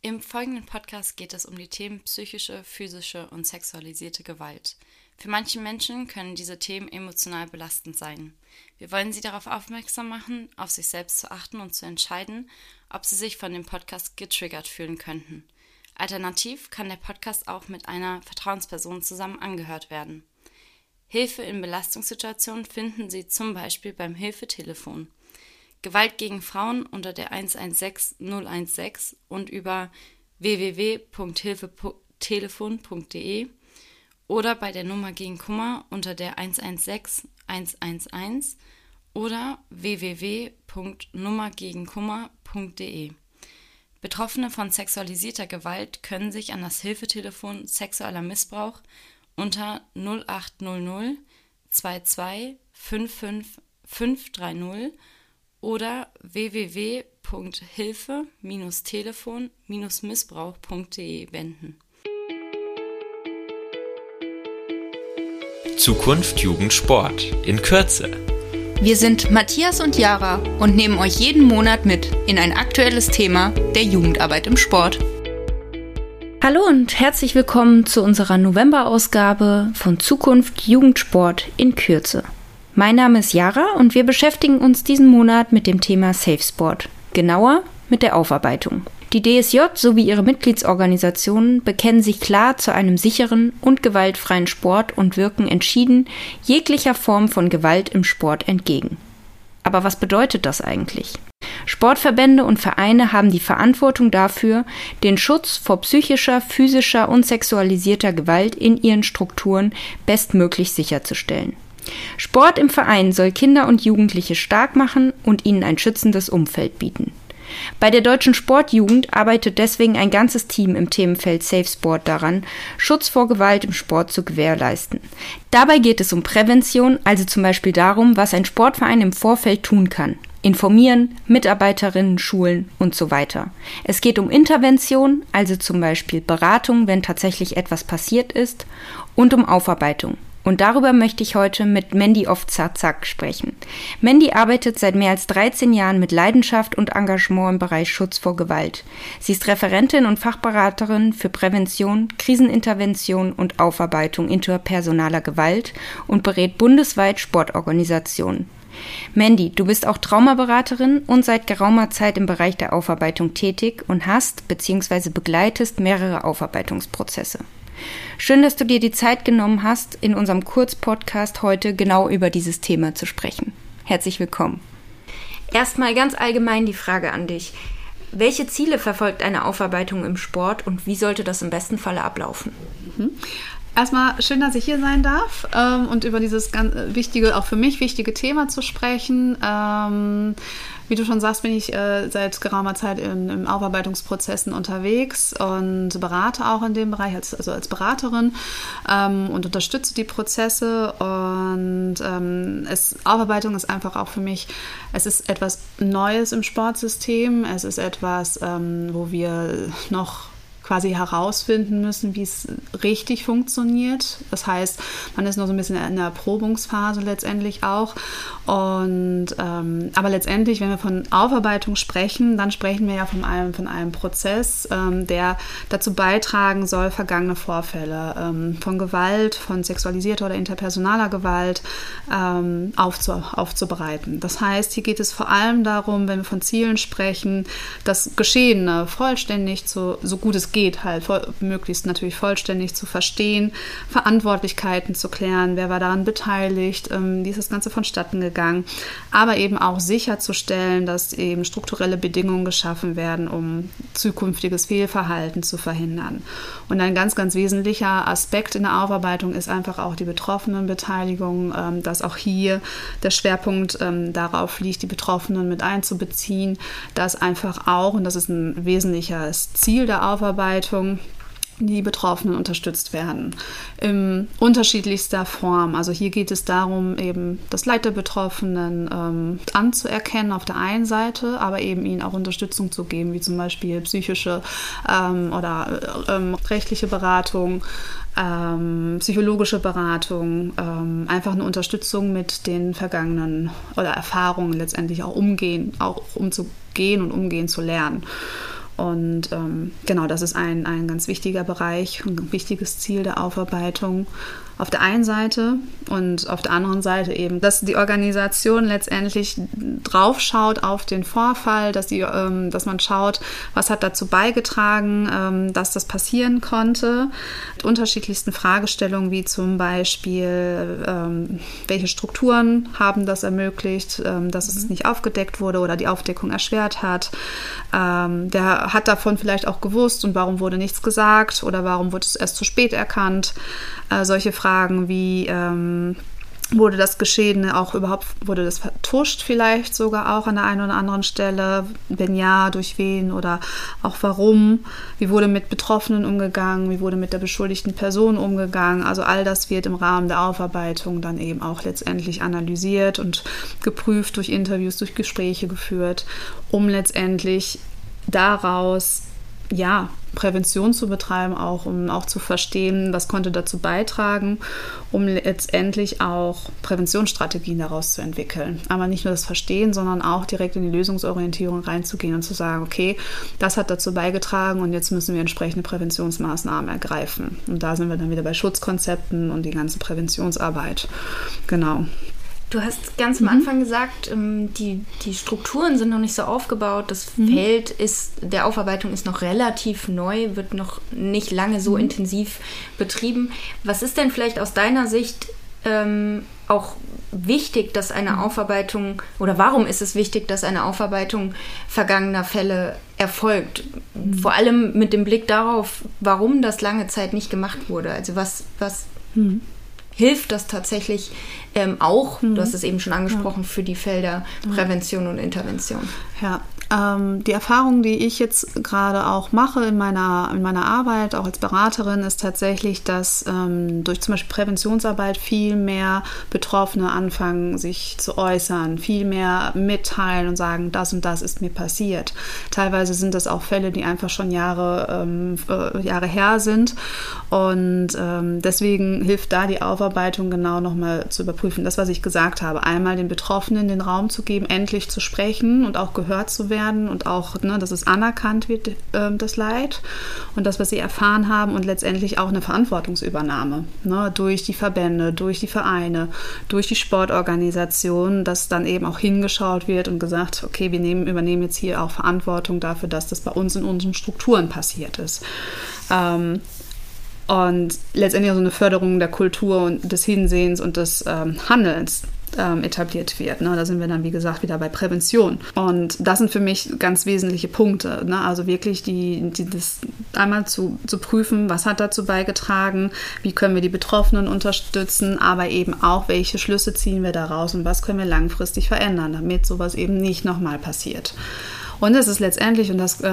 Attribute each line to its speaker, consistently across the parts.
Speaker 1: Im folgenden Podcast geht es um die Themen psychische, physische und sexualisierte Gewalt. Für manche Menschen können diese Themen emotional belastend sein. Wir wollen Sie darauf aufmerksam machen, auf sich selbst zu achten und zu entscheiden, ob Sie sich von dem Podcast getriggert fühlen könnten. Alternativ kann der Podcast auch mit einer Vertrauensperson zusammen angehört werden. Hilfe in Belastungssituationen finden Sie zum Beispiel beim Hilfetelefon. Gewalt gegen Frauen unter der 116 016 und über www.hilfetelefon.de oder bei der Nummer gegen Kummer unter der 116 111 oder www.nummergegenkummer.de. Betroffene von sexualisierter Gewalt können sich an das Hilfetelefon sexueller Missbrauch unter 0800 22 55 530 oder www.hilfe-telefon-missbrauch.de wenden.
Speaker 2: Zukunft Jugend Sport in Kürze.
Speaker 3: Wir sind Matthias und Jara und nehmen euch jeden Monat mit in ein aktuelles Thema der Jugendarbeit im Sport.
Speaker 4: Hallo und herzlich willkommen zu unserer November-Ausgabe von Zukunft Jugend Sport in Kürze. Mein Name ist Jara und wir beschäftigen uns diesen Monat mit dem Thema Safe Sport, genauer mit der Aufarbeitung. Die DSJ sowie ihre Mitgliedsorganisationen bekennen sich klar zu einem sicheren und gewaltfreien Sport und wirken entschieden jeglicher Form von Gewalt im Sport entgegen. Aber was bedeutet das eigentlich? Sportverbände und Vereine haben die Verantwortung dafür, den Schutz vor psychischer, physischer und sexualisierter Gewalt in ihren Strukturen bestmöglich sicherzustellen. Sport im Verein soll Kinder und Jugendliche stark machen und ihnen ein schützendes Umfeld bieten. Bei der Deutschen Sportjugend arbeitet deswegen ein ganzes Team im Themenfeld Safe Sport daran, Schutz vor Gewalt im Sport zu gewährleisten. Dabei geht es um Prävention, also zum Beispiel darum, was ein Sportverein im Vorfeld tun kann. Informieren, Mitarbeiterinnen, Schulen und so weiter. Es geht um Intervention, also zum Beispiel Beratung, wenn tatsächlich etwas passiert ist, und um Aufarbeitung. Und darüber möchte ich heute mit Mandy Ovtcharczak sprechen. Mandy arbeitet seit mehr als 13 Jahren mit Leidenschaft und Engagement im Bereich Schutz vor Gewalt. Sie ist Referentin und Fachberaterin für Prävention, Krisenintervention und Aufarbeitung interpersonaler Gewalt und berät bundesweit Sportorganisationen. Mandy, du bist auch Traumaberaterin und seit geraumer Zeit im Bereich der Aufarbeitung tätig und hast bzw. begleitest mehrere Aufarbeitungsprozesse. Schön, dass du dir die Zeit genommen hast, in unserem Kurzpodcast heute genau über dieses Thema zu sprechen. Herzlich willkommen. Erstmal ganz allgemein die Frage an dich. Welche Ziele verfolgt eine Aufarbeitung im Sport und wie sollte das im besten Falle ablaufen?
Speaker 5: Erstmal schön, dass ich hier sein darf und über dieses ganz wichtige, auch für mich wichtige Thema zu sprechen. Wie du schon sagst, bin ich seit geraumer Zeit in Aufarbeitungsprozessen unterwegs und berate auch in dem Bereich, als Beraterin und unterstütze die Prozesse. Und Aufarbeitung ist einfach auch für mich, es ist etwas Neues im Sportsystem. Es ist etwas, wo wir noch quasi herausfinden müssen, wie es richtig funktioniert. Das heißt, man ist noch so ein bisschen in der Erprobungsphase letztendlich auch. Und aber letztendlich, wenn wir von Aufarbeitung sprechen, dann sprechen wir ja von einem Prozess, der dazu beitragen soll, vergangene Vorfälle von Gewalt, von sexualisierter oder interpersonaler Gewalt aufzubereiten. Das heißt, hier geht es vor allem darum, wenn wir von Zielen sprechen, das Geschehene vollständig so gut es geht, halt möglichst natürlich vollständig zu verstehen, Verantwortlichkeiten zu klären, wer war daran beteiligt, wie ist das Ganze vonstatten gegangen, aber eben auch sicherzustellen, dass eben strukturelle Bedingungen geschaffen werden, um zukünftiges Fehlverhalten zu verhindern. Und ein ganz, ganz wesentlicher Aspekt in der Aufarbeitung ist einfach auch die Betroffenenbeteiligung, dass auch hier der Schwerpunkt darauf liegt, die Betroffenen mit einzubeziehen, dass einfach auch, und das ist ein wesentliches Ziel der Aufarbeitung, die Betroffenen unterstützt werden in unterschiedlichster Form. Also hier geht es darum, eben das Leid der Betroffenen anzuerkennen auf der einen Seite, aber eben ihnen auch Unterstützung zu geben, wie zum Beispiel psychische oder rechtliche Beratung, psychologische Beratung, einfach eine Unterstützung mit den vergangenen oder Erfahrungen letztendlich auch umzugehen und umgehen zu lernen. Und genau, das ist ein ganz wichtiger Bereich, ein wichtiges Ziel der Aufarbeitung auf der einen Seite und auf der anderen Seite eben, dass die Organisation letztendlich drauf schaut auf den Vorfall, dass man schaut, was hat dazu beigetragen, dass das passieren konnte. Mit unterschiedlichsten Fragestellungen, wie zum Beispiel, welche Strukturen haben das ermöglicht, dass es nicht aufgedeckt wurde oder die Aufdeckung erschwert hat. Der hat davon vielleicht auch gewusst und warum wurde nichts gesagt oder warum wurde es erst zu spät erkannt. Solche Fragen wie, wurde das Geschehene auch überhaupt, wurde das vertuscht vielleicht sogar auch an der einen oder anderen Stelle? Wenn ja, durch wen oder auch warum? Wie wurde mit Betroffenen umgegangen? Wie wurde mit der beschuldigten Person umgegangen? Also all das wird im Rahmen der Aufarbeitung dann eben auch letztendlich analysiert und geprüft durch Interviews, durch Gespräche geführt, um letztendlich daraus Prävention zu betreiben, um auch zu verstehen, was konnte dazu beitragen, um letztendlich auch Präventionsstrategien daraus zu entwickeln. Aber nicht nur das Verstehen, sondern auch direkt in die Lösungsorientierung reinzugehen und zu sagen, okay, das hat dazu beigetragen und jetzt müssen wir entsprechende Präventionsmaßnahmen ergreifen. Und da sind wir dann wieder bei Schutzkonzepten und die ganze Präventionsarbeit. Genau.
Speaker 4: Du hast ganz am Anfang gesagt, die Strukturen sind noch nicht so aufgebaut. Das Feld der Aufarbeitung ist noch relativ neu, wird noch nicht lange so intensiv betrieben. Was ist denn vielleicht aus deiner Sicht auch wichtig, dass eine Aufarbeitung, oder warum ist es wichtig, dass eine Aufarbeitung vergangener Fälle erfolgt? Vor allem mit dem Blick darauf, warum das lange Zeit nicht gemacht wurde. Also was hilft das tatsächlich auch, du hast es eben schon angesprochen, für die Felder Prävention und Intervention?
Speaker 5: Ja, die Erfahrung, die ich jetzt gerade auch mache in meiner Arbeit, auch als Beraterin, ist tatsächlich, dass durch zum Beispiel Präventionsarbeit viel mehr Betroffene anfangen, sich zu äußern, viel mehr mitteilen und sagen, das und das ist mir passiert. Teilweise sind das auch Fälle, die einfach schon Jahre her sind und deswegen hilft da die Aufarbeitung genau nochmal zu überprüfen. Das, was ich gesagt habe, einmal den Betroffenen den Raum zu geben, endlich zu sprechen und auch gehört zu werden und auch, dass es anerkannt wird, das Leid und das, was sie erfahren haben und letztendlich auch eine Verantwortungsübernahme, durch die Verbände, durch die Vereine, durch die Sportorganisationen, dass dann eben auch hingeschaut wird und gesagt, okay, wir übernehmen jetzt hier auch Verantwortung dafür, dass das bei uns in unseren Strukturen passiert ist. Und letztendlich so eine Förderung der Kultur und des Hinsehens und des Handelns etabliert wird. Da sind wir dann, wie gesagt, wieder bei Prävention. Und das sind für mich ganz wesentliche Punkte. Also wirklich das einmal zu prüfen, was hat dazu beigetragen, wie können wir die Betroffenen unterstützen, aber eben auch, welche Schlüsse ziehen wir daraus und was können wir langfristig verändern, damit sowas eben nicht nochmal passiert. Und es ist letztendlich, und das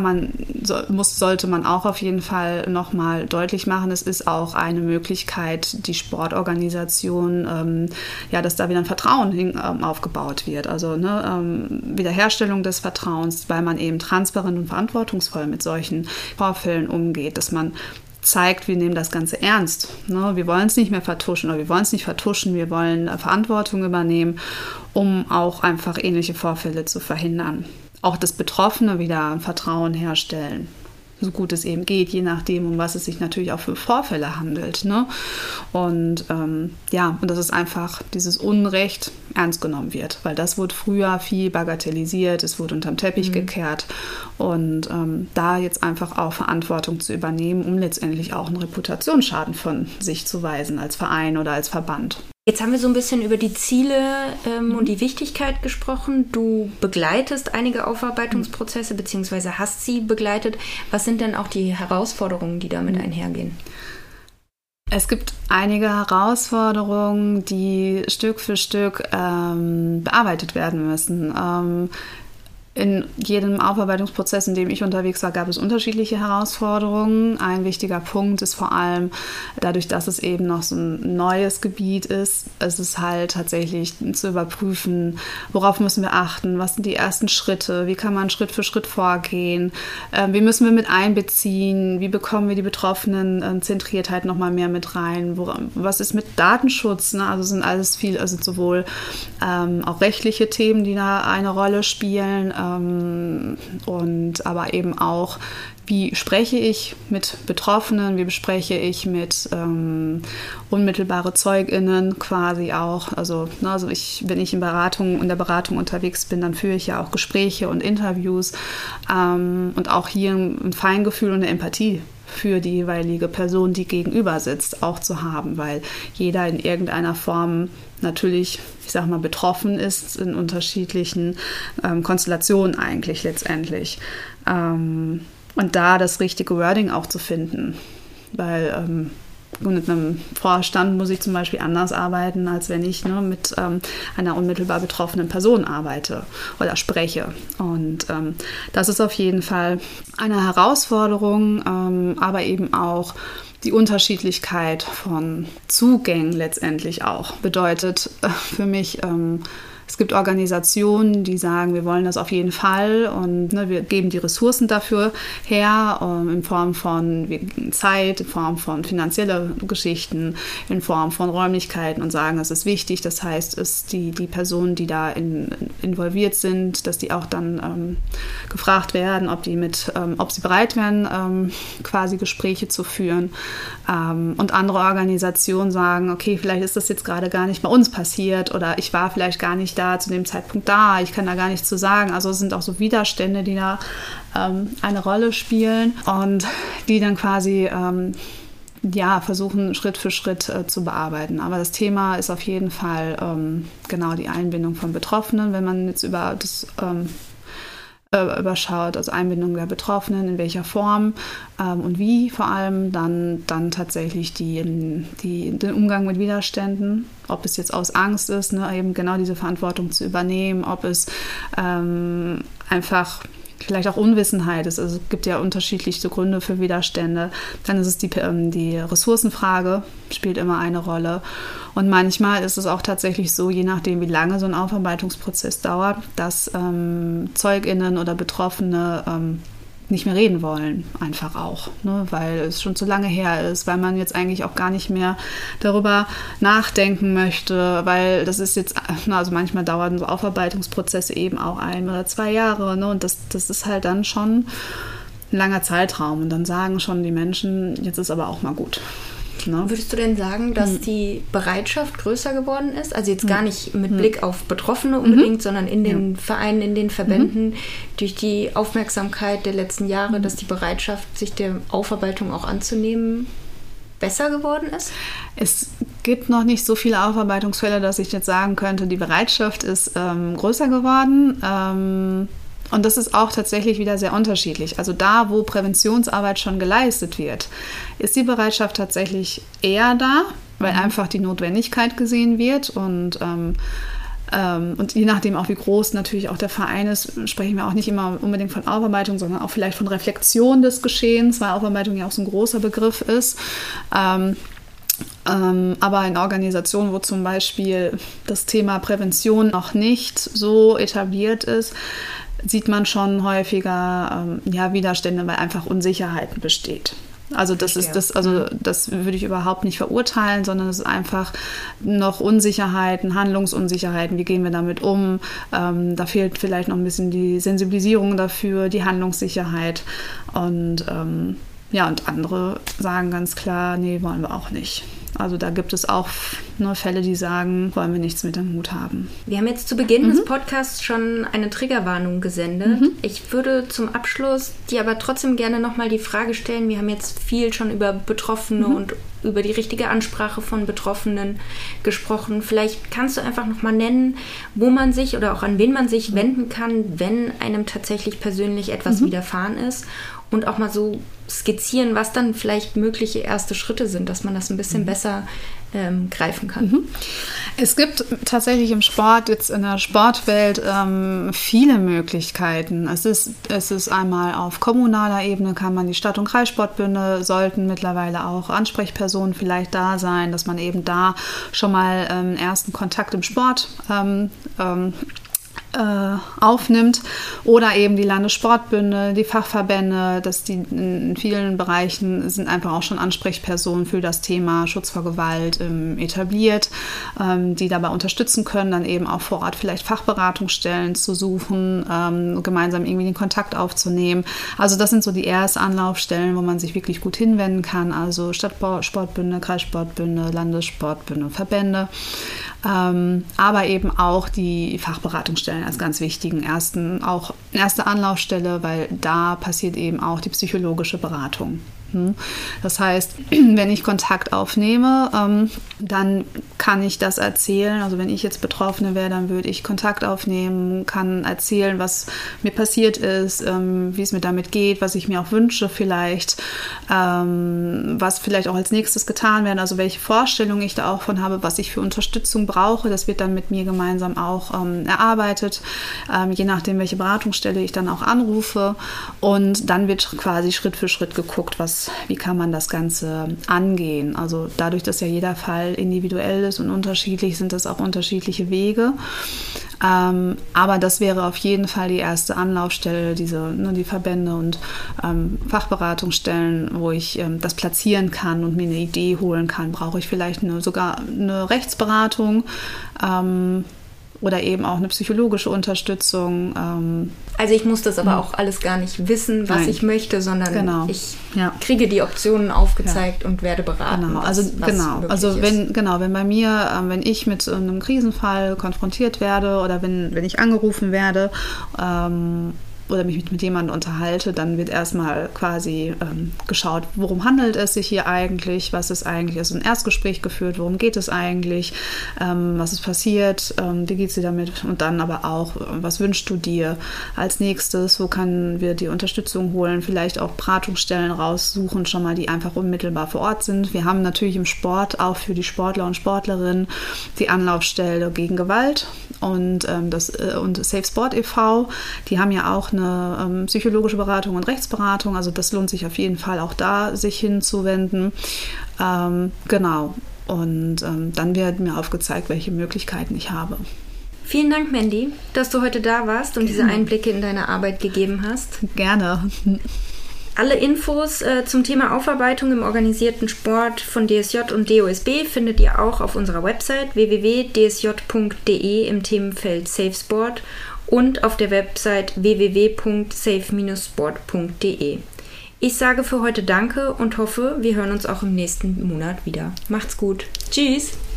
Speaker 5: sollte man auch auf jeden Fall nochmal deutlich machen, es ist auch eine Möglichkeit, die Sportorganisation, dass da wieder ein Vertrauen aufgebaut wird. Also Wiederherstellung des Vertrauens, weil man eben transparent und verantwortungsvoll mit solchen Vorfällen umgeht, dass man zeigt, wir nehmen das Ganze ernst. Wir wollen es nicht mehr vertuschen oder wir wollen es nicht vertuschen, wir wollen Verantwortung übernehmen, um auch einfach ähnliche Vorfälle zu verhindern. Auch das Betroffene wieder Vertrauen herstellen, so gut es eben geht, je nachdem, um was es sich natürlich auch für Vorfälle handelt. Und und dass es einfach dieses Unrecht ernst genommen wird, weil das wurde früher viel bagatellisiert, es wurde unterm Teppich gekehrt und da jetzt einfach auch Verantwortung zu übernehmen, um letztendlich auch einen Reputationsschaden von sich zu weisen als Verein oder als Verband.
Speaker 4: Jetzt haben wir so ein bisschen über die Ziele und die Wichtigkeit gesprochen. Du begleitest einige Aufarbeitungsprozesse beziehungsweise hast sie begleitet. Was sind denn auch die Herausforderungen, die damit einhergehen?
Speaker 5: Es gibt einige Herausforderungen, die Stück für Stück bearbeitet werden müssen. In jedem Aufarbeitungsprozess, in dem ich unterwegs war, gab es unterschiedliche Herausforderungen. Ein wichtiger Punkt ist vor allem, dadurch, dass es eben noch so ein neues Gebiet ist, es ist halt tatsächlich zu überprüfen, worauf müssen wir achten, was sind die ersten Schritte, wie kann man Schritt für Schritt vorgehen, wie müssen wir mit einbeziehen, wie bekommen wir die Betroffenen Zentriertheit nochmal mehr mit rein, was ist mit Datenschutz, also sind alles viel, also sowohl auch rechtliche Themen, die da eine Rolle spielen, und aber eben auch, wie spreche ich mit Betroffenen, wie bespreche ich mit unmittelbare ZeugInnen quasi auch. Also wenn ich in der Beratung unterwegs bin, dann führe ich ja auch Gespräche und Interviews und auch hier ein Feingefühl und eine Empathie für die jeweilige Person, die gegenüber sitzt, auch zu haben, weil jeder in irgendeiner Form natürlich, ich sag mal, betroffen ist in unterschiedlichen Konstellationen eigentlich letztendlich. Und da das richtige Wording auch zu finden, weil mit einem Vorstand muss ich zum Beispiel anders arbeiten, als wenn ich mit einer unmittelbar betroffenen Person arbeite oder spreche. Und das ist auf jeden Fall eine Herausforderung, aber eben auch die Unterschiedlichkeit von Zugängen letztendlich auch bedeutet für mich, es gibt Organisationen, die sagen, wir wollen das auf jeden Fall und wir geben die Ressourcen dafür her, in Form von Zeit, in Form von finanzielle Geschichten, in Form von Räumlichkeiten und sagen, es ist wichtig. Das heißt, die Personen, die da involviert sind, dass die auch dann gefragt werden, ob sie bereit wären, quasi Gespräche zu führen. Und andere Organisationen sagen, okay, vielleicht ist das jetzt gerade gar nicht bei uns passiert oder ich war vielleicht gar nicht da zu dem Zeitpunkt da, ich kann da gar nichts zu sagen. Also es sind auch so Widerstände, die da eine Rolle spielen und die dann quasi versuchen, Schritt für Schritt zu bearbeiten. Aber das Thema ist auf jeden Fall genau die Einbindung von Betroffenen, wenn man jetzt über das überschaut, also Einbindung der Betroffenen, in welcher Form und wie vor allem, dann tatsächlich den Umgang mit Widerständen, ob es jetzt aus Angst ist, eben genau diese Verantwortung zu übernehmen, ob es einfach vielleicht auch Unwissenheit ist. Also es gibt ja unterschiedlichste Gründe für Widerstände. Dann ist es die Ressourcenfrage, spielt immer eine Rolle. Und manchmal ist es auch tatsächlich so, je nachdem, wie lange so ein Aufarbeitungsprozess dauert, dass ZeugInnen oder Betroffene nicht mehr reden wollen, einfach auch, weil es schon zu lange her ist, weil man jetzt eigentlich auch gar nicht mehr darüber nachdenken möchte, weil das ist jetzt, also manchmal dauern so Aufarbeitungsprozesse eben auch 1 oder 2 Jahre, und das ist halt dann schon ein langer Zeitraum und dann sagen schon die Menschen, jetzt ist aber auch mal gut.
Speaker 3: Würdest du denn sagen, dass die Bereitschaft größer geworden ist? Also jetzt gar nicht mit Blick auf Betroffene unbedingt, sondern in den Vereinen, in den Verbänden, durch die Aufmerksamkeit der letzten Jahre, dass die Bereitschaft, sich der Aufarbeitung auch anzunehmen, besser geworden ist?
Speaker 5: Es gibt noch nicht so viele Aufarbeitungsfälle, dass ich jetzt sagen könnte, die Bereitschaft ist größer geworden. Und das ist auch tatsächlich wieder sehr unterschiedlich. Also da, wo Präventionsarbeit schon geleistet wird, ist die Bereitschaft tatsächlich eher da, weil einfach die Notwendigkeit gesehen wird. Und je nachdem auch, wie groß natürlich auch der Verein ist, sprechen wir auch nicht immer unbedingt von Aufarbeitung, sondern auch vielleicht von Reflexion des Geschehens, weil Aufarbeitung ja auch so ein großer Begriff ist. Aber in Organisationen, wo zum Beispiel das Thema Prävention noch nicht so etabliert ist, sieht man schon häufiger Widerstände, weil einfach Unsicherheiten besteht. Also das würde ich überhaupt nicht verurteilen, sondern es ist einfach noch Unsicherheiten, Handlungsunsicherheiten. Wie gehen wir damit um? Da fehlt vielleicht noch ein bisschen die Sensibilisierung dafür, die Handlungssicherheit. Und und andere sagen ganz klar, nee, wollen wir auch nicht. Also da gibt es auch Fälle, die sagen, wollen wir nichts mit dem Hut haben.
Speaker 3: Wir haben jetzt zu Beginn des Podcasts schon eine Triggerwarnung gesendet. Ich würde zum Abschluss dir aber trotzdem gerne nochmal die Frage stellen, wir haben jetzt viel schon über Betroffene und über die richtige Ansprache von Betroffenen gesprochen. Vielleicht kannst du einfach nochmal nennen, wo man sich oder auch an wen man sich wenden kann, wenn einem tatsächlich persönlich etwas widerfahren ist. Und auch mal so skizzieren, was dann vielleicht mögliche erste Schritte sind, dass man das ein bisschen besser greifen kann.
Speaker 5: Es gibt tatsächlich im Sport, jetzt in der Sportwelt, viele Möglichkeiten. Es ist einmal auf kommunaler Ebene, kann man die Stadt- und Kreissportbünde, sollten mittlerweile auch Ansprechpersonen vielleicht da sein, dass man eben da schon mal ersten Kontakt im Sport aufnimmt, oder eben die Landessportbünde, die Fachverbände, dass die in vielen Bereichen sind einfach auch schon Ansprechpersonen für das Thema Schutz vor Gewalt etabliert, die dabei unterstützen können, dann eben auch vor Ort vielleicht Fachberatungsstellen zu suchen, gemeinsam irgendwie den Kontakt aufzunehmen. Also das sind so die ersten Anlaufstellen, wo man sich wirklich gut hinwenden kann, also Stadtsportbünde, Kreissportbünde, Landessportbünde, Verbände, aber eben auch die Fachberatungsstellen als ganz wichtigen erste Anlaufstelle, weil da passiert eben auch die psychologische Beratung. Das heißt, wenn ich Kontakt aufnehme, dann kann ich das erzählen. Also wenn ich jetzt Betroffene wäre, dann würde ich Kontakt aufnehmen, kann erzählen, was mir passiert ist, wie es mir damit geht, was ich mir auch wünsche vielleicht, was vielleicht auch als nächstes getan werden, also welche Vorstellungen ich da auch von habe, was ich für Unterstützung brauche. Das wird dann mit mir gemeinsam auch erarbeitet, je nachdem, welche Beratungsstelle ich dann auch anrufe. Und dann wird quasi Schritt für Schritt geguckt, wie kann man das Ganze angehen. Also dadurch, dass ja jeder Fall individuell ist und unterschiedlich, sind das auch unterschiedliche Wege. Aber das wäre auf jeden Fall die erste Anlaufstelle, die Verbände und Fachberatungsstellen, wo ich das platzieren kann und mir eine Idee holen kann. Brauche ich vielleicht sogar eine Rechtsberatung oder eben auch eine psychologische Unterstützung.
Speaker 3: Also ich muss das aber auch alles gar nicht wissen, was ich möchte, sondern ich kriege die Optionen aufgezeigt und werde beraten. Wenn ich mit einem Krisenfall konfrontiert werde oder wenn ich angerufen werde, oder mich mit jemandem unterhalte, dann wird erstmal quasi geschaut, worum handelt es sich hier eigentlich, was ist eigentlich, also ein Erstgespräch geführt, worum geht es eigentlich, was ist passiert, wie geht es dir damit, und dann aber auch, was wünschst du dir als nächstes, wo können wir die Unterstützung holen, vielleicht auch Beratungsstellen raussuchen, schon mal, die einfach unmittelbar vor Ort sind. Wir haben natürlich im Sport auch für die Sportler und Sportlerinnen die Anlaufstelle gegen Gewalt und Safe Sport e.V., die haben ja auch eine psychologische Beratung und Rechtsberatung, also das lohnt sich auf jeden Fall auch da, sich hinzuwenden. Und dann wird mir aufgezeigt, welche Möglichkeiten ich habe. Vielen Dank, Mandy, dass du heute da warst und diese Einblicke in deine Arbeit gegeben hast.
Speaker 5: Gerne.
Speaker 3: Alle Infos zum Thema Aufarbeitung im organisierten Sport von DSJ und DOSB findet ihr auch auf unserer Website www.dsj.de im Themenfeld Safe Sport und auf der Website www.safe-sport.de. Ich sage für heute Danke und hoffe, wir hören uns auch im nächsten Monat wieder. Macht's gut. Tschüss.